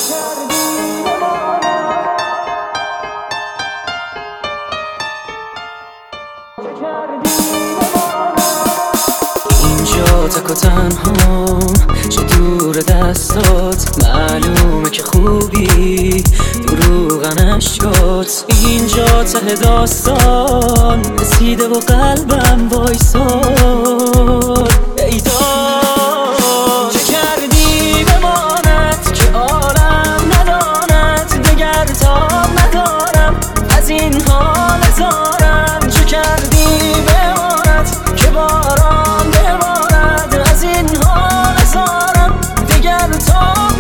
اینجا تک و تنها چه دور دستات، معلومه که خوبی دروغن اشکات. اینجا ته داستان رسیده و قلبم وایساد. ای داد چه کردی بماند که عالم نداند، دگر تاب ندارم از این حال زارم. چه کردی بماند که باران بماند از این حال زارم، دگر تاب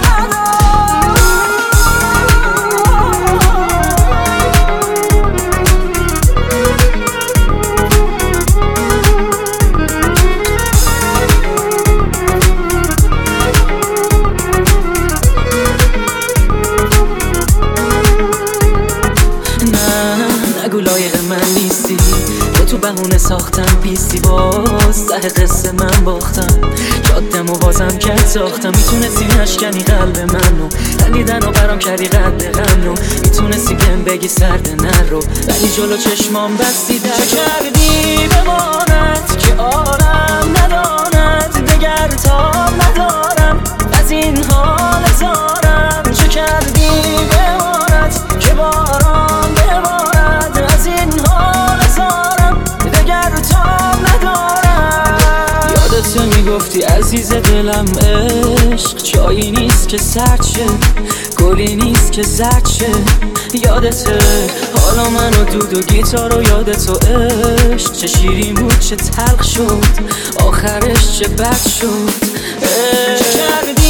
نگو لایق من نیستی، تو بهونه ساختم پیستی، باز ته قصه من باختم. جادم و بازم کرد ساختم. میتونستی نشکنی قلب منو، خندیدن و برام کردی قد غمنو. میتونستی بهم بگی سرد نرو، ولی جلو چشمام بستی در. چه کردی بماند که عالم نداند، دگر تاب ندارم از این حال زارم. چه کردی بماند که باران بماند از این حال زارم، دگر تاب ندارم. یادت میگفتی عزیز دلم عشق چایی نیست که سرد شه، گلی نیست که زرد شه. یادته حالا من و دود و گیتار و یادت و عشق چه شیرین بود چه تلخ شد، آخرش چه بد شد. چه کردی